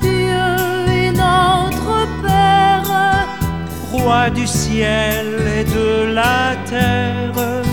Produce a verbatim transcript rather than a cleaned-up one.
Dieu et notre Père, roi du ciel et de la terre.